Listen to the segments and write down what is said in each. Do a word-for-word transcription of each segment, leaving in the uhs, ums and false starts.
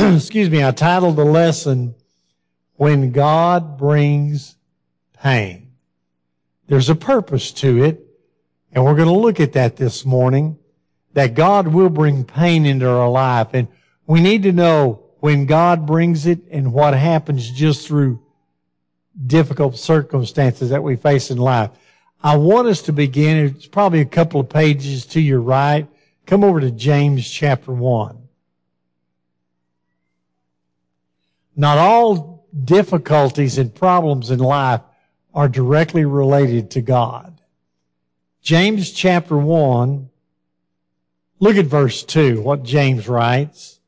excuse me, I titled the lesson, When God Brings Pain. There's a purpose to it, and we're going to look at that this morning, that God will bring pain into our life. And we need to know when God brings it and what happens just through difficult circumstances that we face in life. I want us to begin, it's probably a couple of pages to your right. Come over to James chapter one. Not all difficulties and problems in life are directly related to God. James chapter one, look at verse two, what James writes.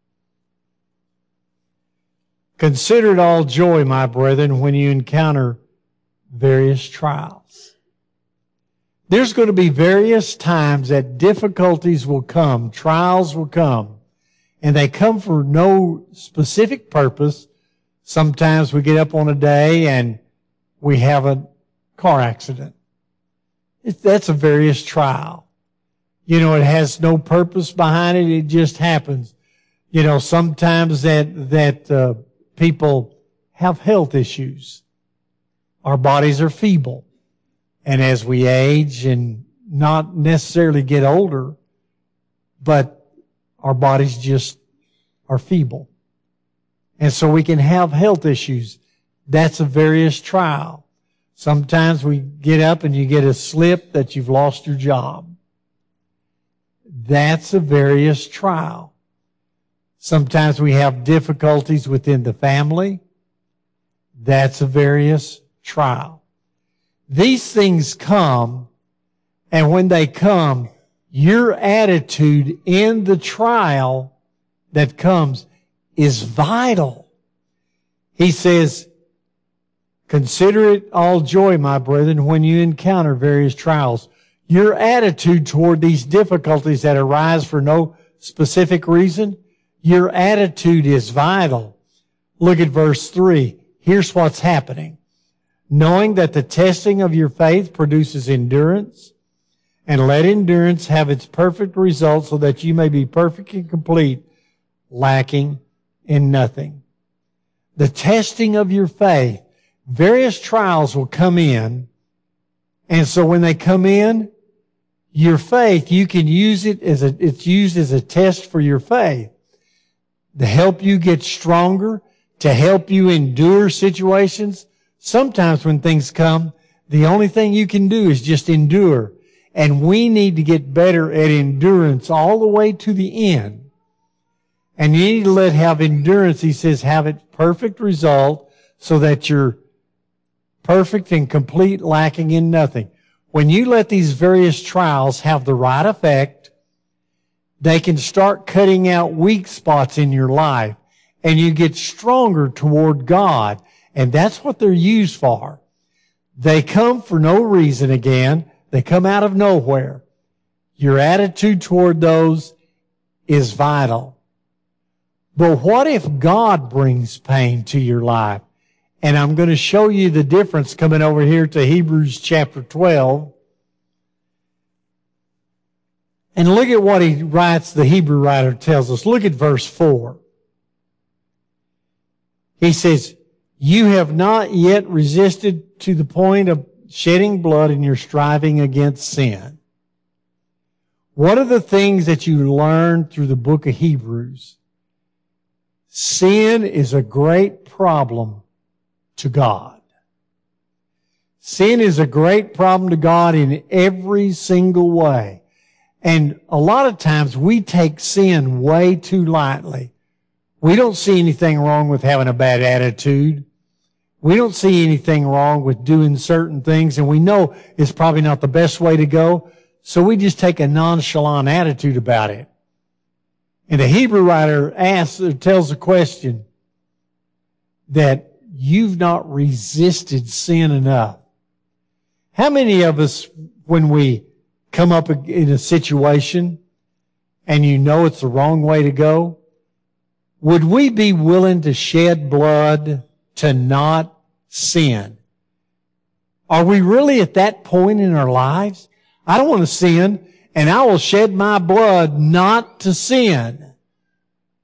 Consider it all joy, my brethren, when you encounter various trials. There's going to be various times that difficulties will come, trials will come, and they come for no specific purpose. Sometimes we get up on a day and we have a car accident. It, that's a various trial. You know, it has no purpose behind it. It just happens. You know, sometimes that, that, uh, people have health issues. Our bodies are feeble. And as we age and not necessarily get older, but our bodies just are feeble. And so we can have health issues. That's a various trial. Sometimes we get up and you get a slip that you've lost your job. That's a various trial. Sometimes we have difficulties within the family. That's a various trial. These things come, and when they come, your attitude in the trial that comes is vital. He says, consider it all joy, my brethren, when you encounter various trials. Your attitude toward these difficulties that arise for no specific reason, your attitude is vital. Look at verse three. Here's what's happening. Knowing that the testing of your faith produces endurance, and let endurance have its perfect result so that you may be perfect and complete, lacking in nothing. The testing of your faith, various trials will come in, and so when they come in, your faith, you can use it as a, it's used as a test for your faith to help you get stronger, to help you endure situations. Sometimes when things come, the only thing you can do is just endure. And we need to get better at endurance all the way to the end. And you need to let have endurance, he says, have its perfect result so that you're perfect and complete, lacking in nothing. When you let these various trials have the right effect, they can start cutting out weak spots in your life, and you get stronger toward God. And that's what they're used for. They come for no reason again. They come out of nowhere. Your attitude toward those is vital. But what if God brings pain to your life? And I'm going to show you the difference coming over here to Hebrews chapter twelve. And look at what he writes, the Hebrew writer tells us. Look at verse four. He says, you have not yet resisted to the point of shedding blood in your striving against sin. One of the things that you learn through the book of Hebrews, sin is a great problem to God. Sin is a great problem to God in every single way. And a lot of times we take sin way too lightly. We don't see anything wrong with having a bad attitude. We don't see anything wrong with doing certain things, and we know it's probably not the best way to go, so we just take a nonchalant attitude about it. And the Hebrew writer asks, or tells the question that you've not resisted sin enough. How many of us, when we come up in a situation and you know it's the wrong way to go, would we be willing to shed blood to not sin? Are we really at that point in our lives? I don't want to sin, and I will shed my blood not to sin.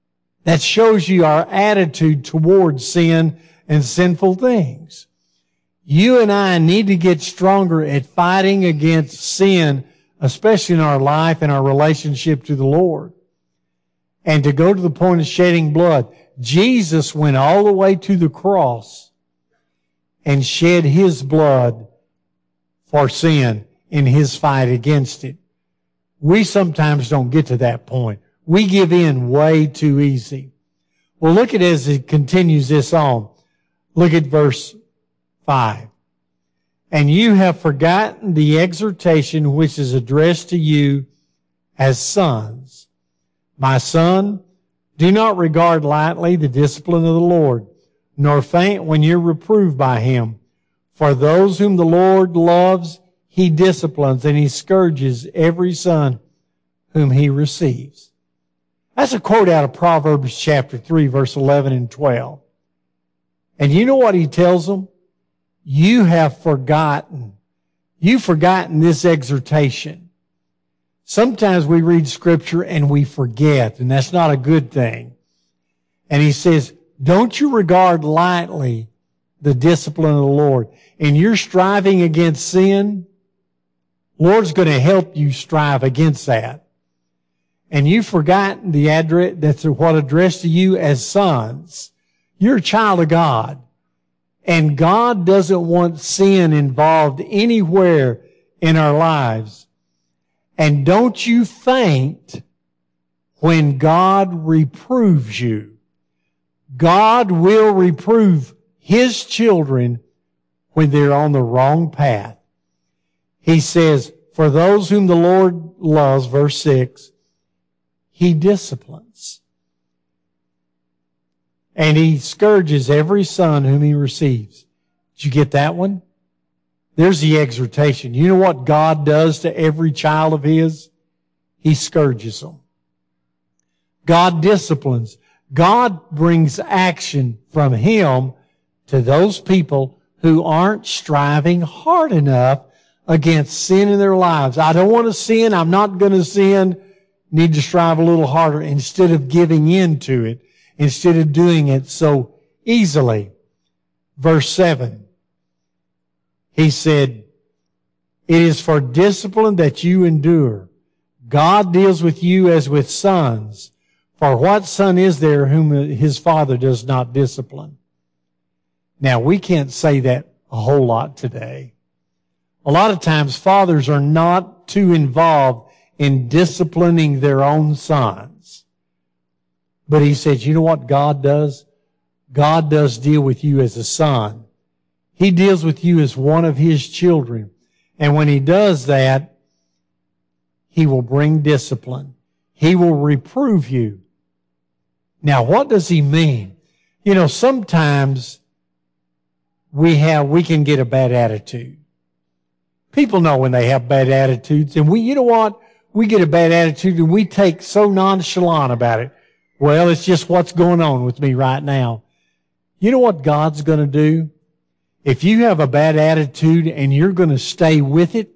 That shows you our attitude towards sin and sinful things. You and I need to get stronger at fighting against sin, especially in our life and our relationship to the Lord. And to go to the point of shedding blood. Jesus went all the way to the cross and shed His blood for sin in His fight against it. We sometimes don't get to that point. We give in way too easy. Well, look at it as it continues this on. Look at verse five. And you have forgotten the exhortation which is addressed to you as sons. My son, do not regard lightly the discipline of the Lord, nor faint when you're reproved by Him. For those whom the Lord loves, He disciplines, and He scourges every son whom He receives. That's a quote out of Proverbs chapter three, verse eleven and twelve. And you know what He tells them? You have forgotten. You've forgotten this exhortation. Sometimes we read Scripture and we forget, and that's not a good thing. And He says, don't you regard lightly the discipline of the Lord. And you're striving against sin, Lord's going to help you strive against that. And you've forgotten the address, that's what addressed to you as sons. You're a child of God. And God doesn't want sin involved anywhere in our lives. And don't you faint when God reproves you. God will reprove His children when they're on the wrong path. He says, for those whom the Lord loves, verse six, He disciplines. And He scourges every son whom He receives. Did you get that one? There's the exhortation. You know what God does to every child of His? He scourges them. God disciplines. God brings action from Him to those people who aren't striving hard enough against sin in their lives. I don't want to sin. I'm not going to sin. Need to strive a little harder instead of giving in to it, instead of doing it so easily. Verse seven. He said, it is for discipline that you endure. God deals with you as with sons. For what son is there whom his father does not discipline? Now, we can't say that a whole lot today. A lot of times, fathers are not too involved in disciplining their own sons. But He says, you know what God does? God does deal with you as a son. He deals with you as one of His children. And when He does that, He will bring discipline. He will reprove you. Now, what does He mean? You know, sometimes we have, we can get a bad attitude. People know when they have bad attitudes. And we, you know what? We get a bad attitude and we take so nonchalant about it. Well, it's just what's going on with me right now. You know what God's going to do? If you have a bad attitude and you're going to stay with it,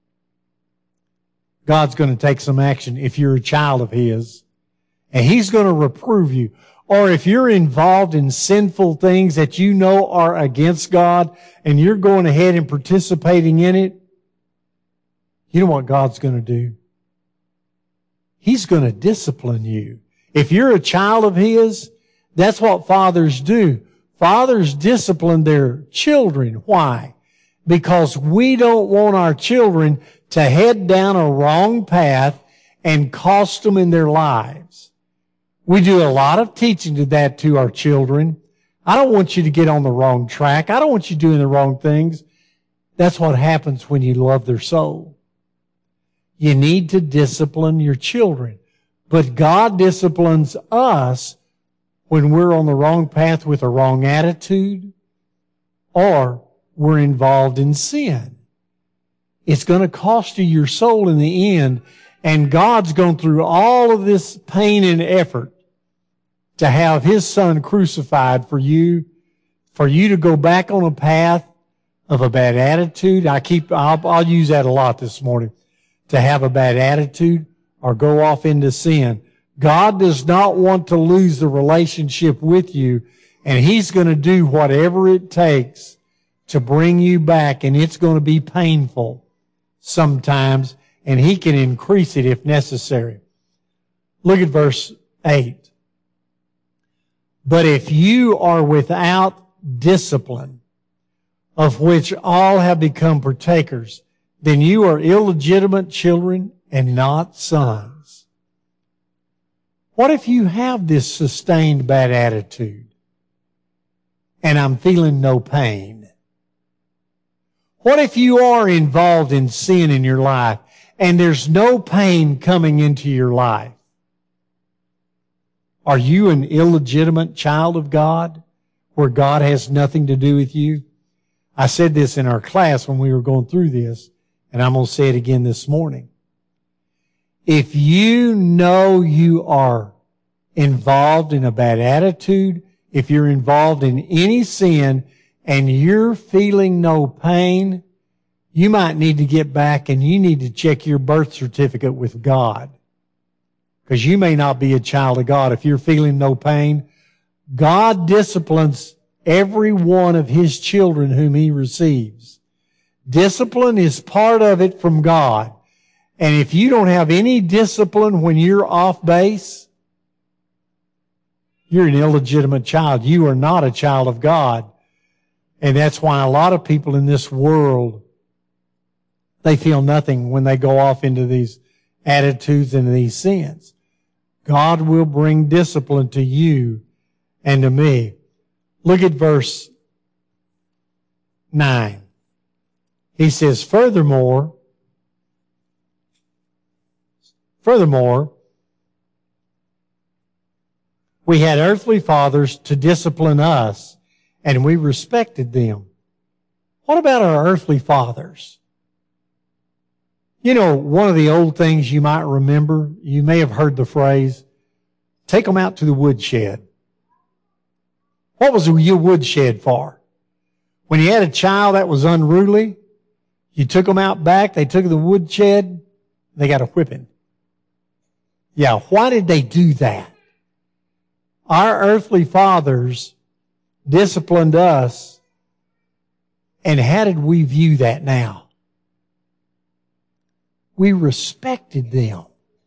God's going to take some action if you're a child of His. And He's going to reprove you. Or if you're involved in sinful things that you know are against God and you're going ahead and participating in it, you know what God's going to do? He's going to discipline you. If you're a child of His, that's what fathers do. Fathers discipline their children. Why? Because we don't want our children to head down a wrong path and cost them in their lives. We do a lot of teaching to that to our children. I don't want you to get on the wrong track. I don't want you doing the wrong things. That's what happens when you love their soul. You need to discipline your children. But God disciplines us when we're on the wrong path with a wrong attitude or we're involved in sin. It's going to cost you your soul in the end, and God's gone through all of this pain and effort to have His Son crucified for you, for you to go back on a path of a bad attitude. I keep, I'll, I'll use that a lot this morning. To have a bad attitude or go off into sin. God does not want to lose the relationship with you, and He's going to do whatever it takes to bring you back, and it's going to be painful sometimes, and He can increase it if necessary. Look at verse eight. But if you are without discipline, of which all have become partakers, then you are illegitimate children and not sons. What if you have this sustained bad attitude and I'm feeling no pain? What if you are involved in sin in your life and there's no pain coming into your life? Are you an illegitimate child of God where God has nothing to do with you? I said this in our class when we were going through this, and I'm going to say it again this morning. If you know you are involved in a bad attitude, if you're involved in any sin and you're feeling no pain, you might need to get back and you need to check your birth certificate with God. Because you may not be a child of God if you're feeling no pain. God disciplines every one of His children whom He receives. Discipline is part of it from God. And if you don't have any discipline when you're off base, you're an illegitimate child. You are not a child of God. And that's why a lot of people in this world, they feel nothing when they go off into these attitudes and these sins. God will bring discipline to you and to me. Look at verse nine. He says, furthermore, furthermore, we had earthly fathers to discipline us, and we respected them. What about our earthly fathers? You know, one of the old things you might remember, you may have heard the phrase, take them out to the woodshed. What was your woodshed for? When you had a child that was unruly, you took them out back, they took the woodshed, they got a whipping. Yeah, why did they do that? Our earthly fathers disciplined us, and how did we view that now? We respected them.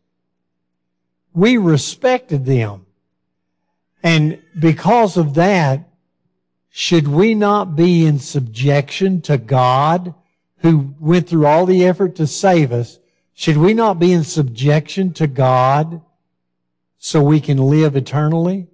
We respected them. And because of that, should we not be in subjection to God, who went through all the effort to save us? Should we not be in subjection to God so we can live eternally?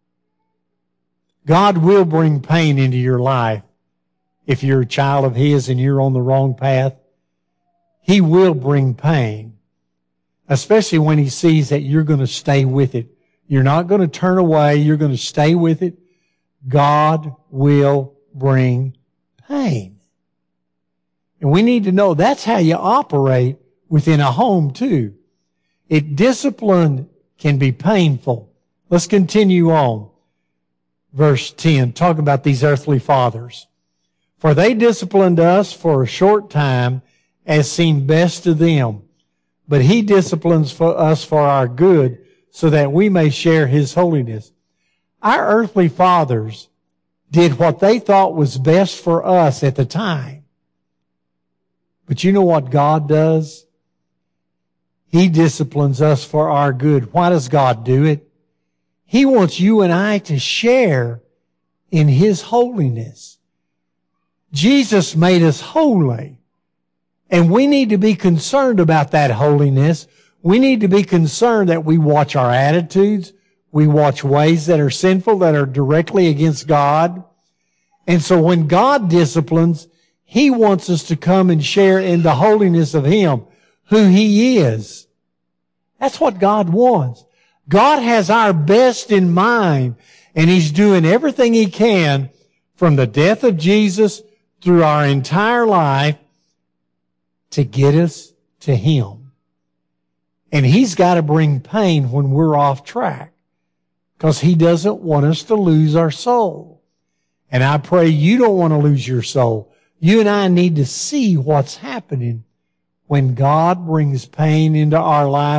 God will bring pain into your life if you're a child of His and you're on the wrong path. He will bring pain, especially when He sees that you're going to stay with it. You're not going to turn away. You're going to stay with it. God will bring pain. And we need to know that's how you operate within a home too. It discipline can be painful. Let's continue on. Verse ten, talking about these earthly fathers. For they disciplined us for a short time as seemed best to them. But He disciplines for us for our good, so that we may share His holiness. Our earthly fathers did what they thought was best for us at the time. But you know what God does? He disciplines us for our good. Why does God do it? He wants you and I to share in His holiness. Jesus made us holy. And we need to be concerned about that holiness. We need to be concerned that we watch our attitudes. We watch ways that are sinful, that are directly against God. And so when God disciplines, He wants us to come and share in the holiness of Him, who He is. That's what God wants. God has our best in mind, and He's doing everything He can from the death of Jesus through our entire life to get us to Him. And He's got to bring pain when we're off track, because He doesn't want us to lose our soul. And I pray you don't want to lose your soul. You and I need to see what's happening when God brings pain into our life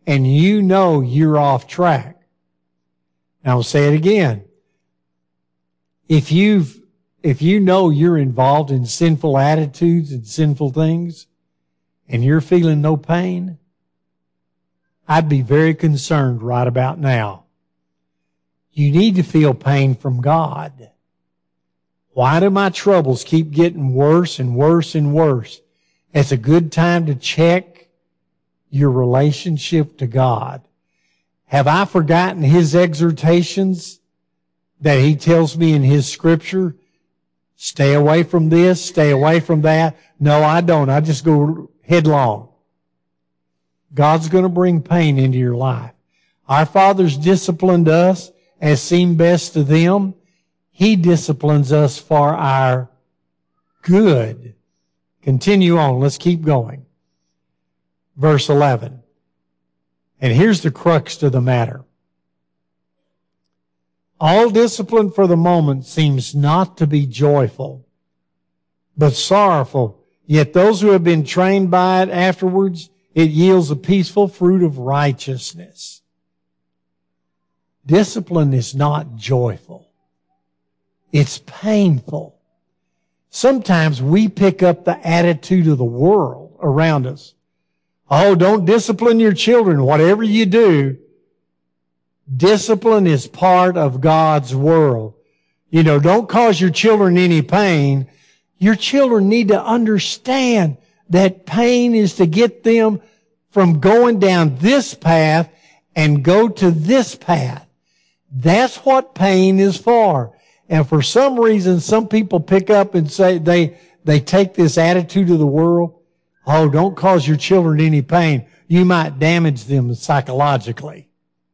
and you know you're off track. And I'll say it again. If you've, if you know you're involved in sinful attitudes and sinful things, and you're feeling no pain, I'd be very concerned right about now. You need to feel pain from God. Why do my troubles keep getting worse and worse and worse? It's a good time to check your relationship to God. Have I forgotten His exhortations that He tells me in His Scripture? Stay away from this, stay away from that. No, I don't. I just go headlong. God's going to bring pain into your life. Our fathers disciplined us as seemed best to them. He disciplines us for our good. Continue on. Let's keep going. Verse eleven. And here's the crux to the matter. All discipline for the moment seems not to be joyful, but sorrowful. Yet those who have been trained by it afterwards, it yields a peaceful fruit of righteousness. Discipline is not joyful. It's painful. Sometimes we pick up the attitude of the world around us. Oh, don't discipline your children. Whatever you do, discipline is part of God's world. You know, don't cause your children any pain. Your children need to understand that pain is to get them from going down this path and go to this path. That's what pain is for. And for some reason, some people pick up and say, they, they take this attitude of the world. Oh, don't cause your children any pain. You might damage them psychologically.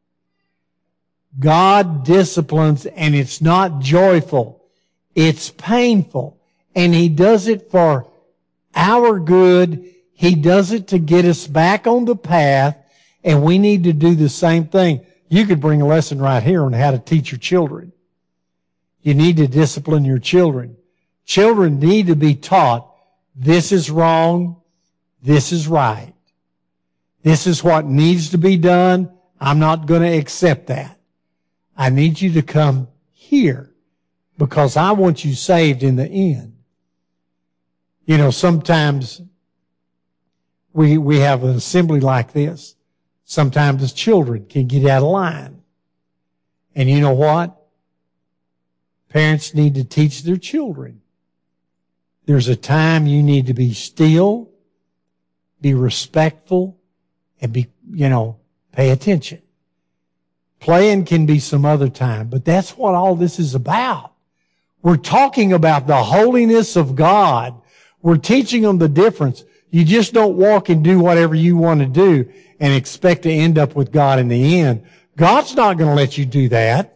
God disciplines, and it's not joyful. It's painful. And He does it for our good. He does it to get us back on the path, and we need to do the same thing. You could bring a lesson right here on how to teach your children. You need to discipline your children. Children need to be taught this is wrong, this is right. This is what needs to be done. I'm not going to accept that. I need you to come here because I want you saved in the end. You know, sometimes we, we have an assembly like this. Sometimes the children can get out of line. And you know what? Parents need to teach their children. There's a time you need to be still, be respectful, and be, you know, pay attention. Playing can be some other time, but that's what all this is about. We're talking about the holiness of God. We're teaching them the difference. You just don't walk and do whatever you want to do and expect to end up with God in the end. God's not going to let you do that.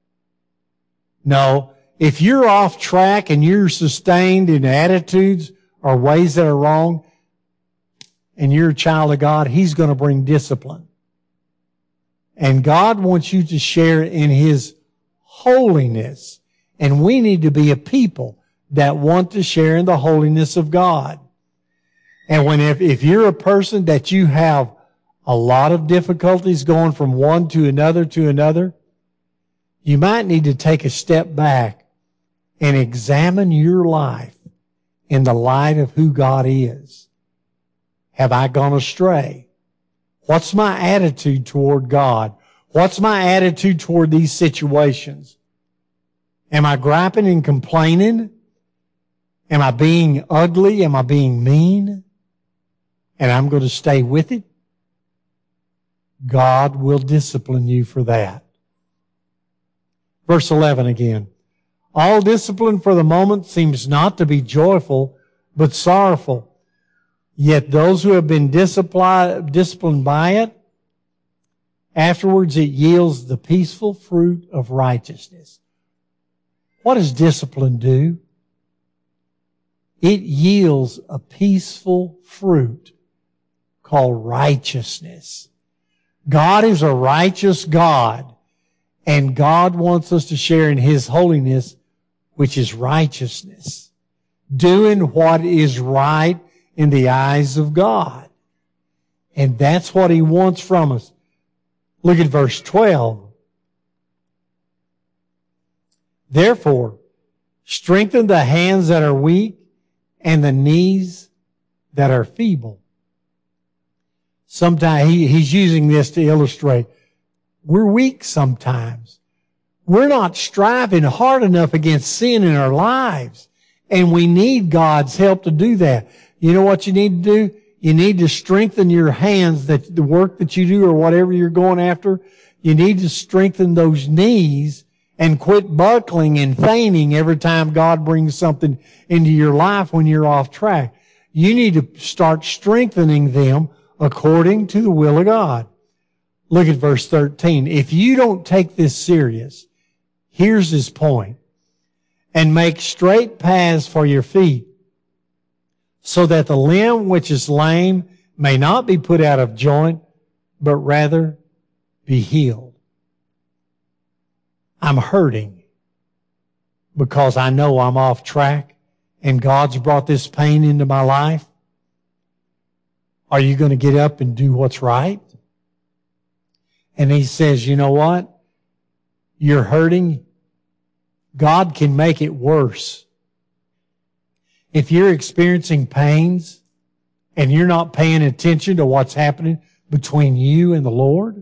No, if you're off track and you're sustained in attitudes or ways that are wrong, and you're a child of God, He's going to bring discipline. And God wants you to share in His holiness. And we need to be a people that want to share in the holiness of God. And when if, if you're a person that you have a lot of difficulties going from one to another to another, you might need to take a step back and examine your life in the light of who God is. Have I gone astray? What's my attitude toward God? What's my attitude toward these situations? Am I griping and complaining? Am I being ugly? Am I being mean? And I'm going to stay with it? God will discipline you for that. Verse eleven again. All discipline for the moment seems not to be joyful, but sorrowful. Yet those who have been disciplined by it, afterwards it yields the peaceful fruit of righteousness. What does discipline do? It yields a peaceful fruit called righteousness. God is a righteous God, and God wants us to share in His holiness, which is righteousness. Doing what is right in the eyes of God. And that's what He wants from us. Look at verse twelve. Therefore, strengthen the hands that are weak and the knees that are feeble. Sometimes he, he's using this to illustrate we're weak sometimes. We're not striving hard enough against sin in our lives, and we need God's help to do that. You know what you need to do? You need to strengthen your hands, that the work that you do or whatever you're going after. You need to strengthen those knees and quit buckling and feigning every time God brings something into your life when you're off track. You need to start strengthening them according to the will of God. Look at verse thirteen. If you don't take this serious, here's his point. And make straight paths for your feet, so that the limb which is lame may not be put out of joint, but rather be healed. I'm hurting because I know I'm off track and God's brought this pain into my life. Are you going to get up and do what's right? And he says, you know what? You're hurting. God can make it worse. If you're experiencing pains and you're not paying attention to what's happening between you and the Lord,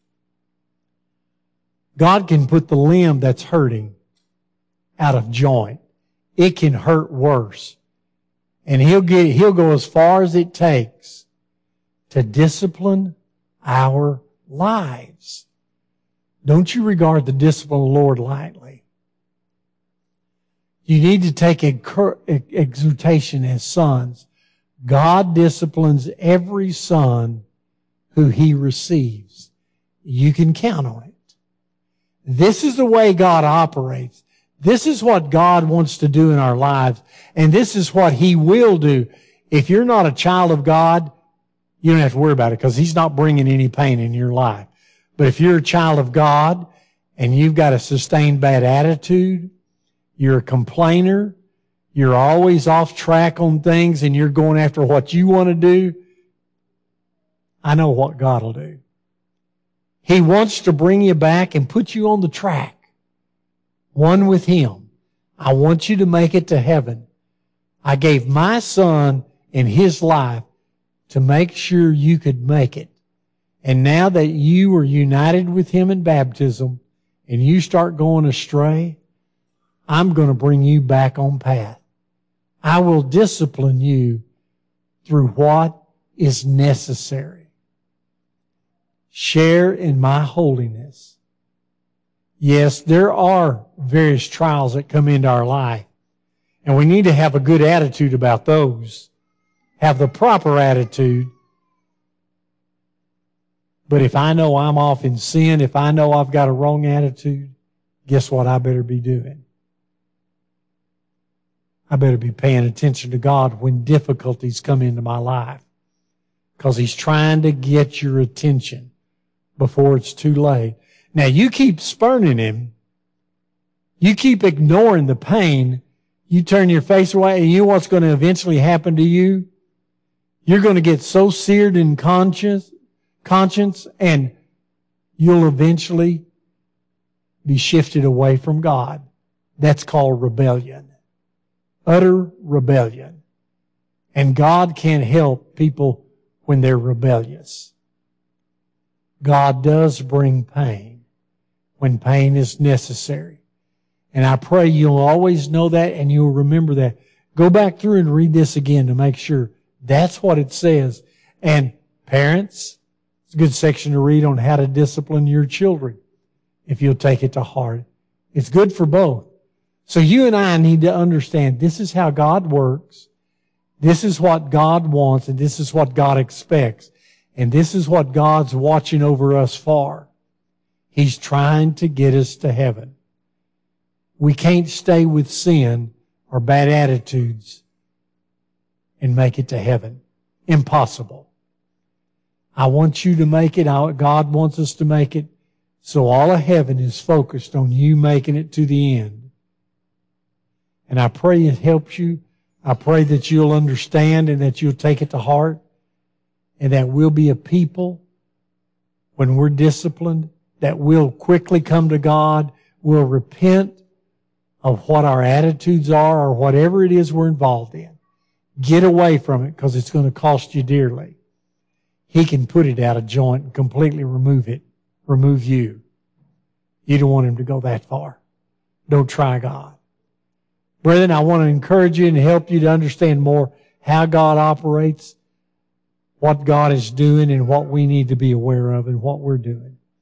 God can put the limb that's hurting out of joint. It can hurt worse. And he'll get, he'll go as far as it takes to discipline our lives. Don't you regard the discipline of the Lord lightly. You need to take exhortation as sons. God disciplines every son who He receives. You can count on it. This is the way God operates. This is what God wants to do in our lives. And this is what He will do. If you're not a child of God, you don't have to worry about it because He's not bringing any pain in your life. But if you're a child of God and you've got a sustained bad attitude, you're a complainer, you're always off track on things and you're going after what you want to do, I know what God will do. He wants to bring you back and put you on the track. One with Him. I want you to make it to heaven. I gave my son in His life to make sure you could make it. And now that you are united with Him in baptism and you start going astray, I'm going to bring you back on path. I will discipline you through what is necessary. Share in my holiness. Yes, there are various trials that come into our life, and we need to have a good attitude about those. Have the proper attitude. But if I know I'm off in sin, if I know I've got a wrong attitude, guess what I better be doing? I better be paying attention to God when difficulties come into my life, because He's trying to get your attention before it's too late. Now, you keep spurning Him. You keep ignoring the pain. You turn your face away, and you know what's going to eventually happen to you? You're going to get so seared in conscience, conscience, and you'll eventually be shifted away from God. That's called rebellion. Utter rebellion. And God can't help people when they're rebellious. God does bring pain when pain is necessary. And I pray you'll always know that and you'll remember that. Go back through and read this again to make sure that's what it says. And parents, it's a good section to read on how to discipline your children if you'll take it to heart. It's good for both. So you and I need to understand this is how God works. This is what God wants, and this is what God expects. And this is what God's watching over us for. He's trying to get us to heaven. We can't stay with sin or bad attitudes and make it to heaven. Impossible. I want you to make it. God wants us to make it. So all of heaven is focused on you making it to the end. And I pray it helps you. I pray that you'll understand and that you'll take it to heart. and that we'll be a people when we're disciplined, that will quickly come to God, will repent of what our attitudes are or whatever it is we're involved in. Get away from it because it's going to cost you dearly. He can put it out of joint and completely remove it, remove you. You don't want him to go that far. Don't try God. Brethren, I want to encourage you and help you to understand more how God operates, what God is doing, and what we need to be aware of and what we're doing.